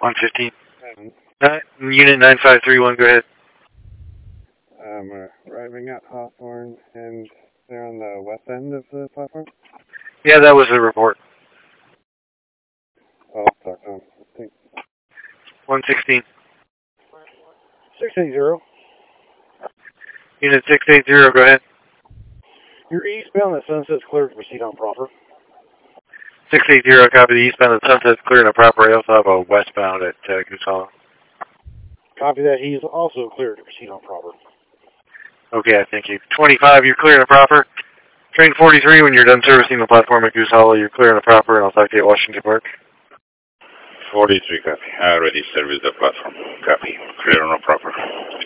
115. Unit 9531, go ahead. Arriving at Hawthorne, and they're on the west end of the platform? Yeah, that was the report. I'll talk to them. 116. 680. Unit 680, go ahead. You're eastbound at Sunset's clear to proceed on proper. 680, copy the eastbound at Sunset's clear and proper. I also have a westbound at Goose Hollow. Copy that. He's also clear to proceed on proper. Okay, thank you. 25, you're clear and proper. Train 43, when you're done servicing the platform at Goose Hollow, you're clear and proper, and I'll talk to you at Washington Park. 43, copy. I already serviced the platform. Copy. Clear and proper.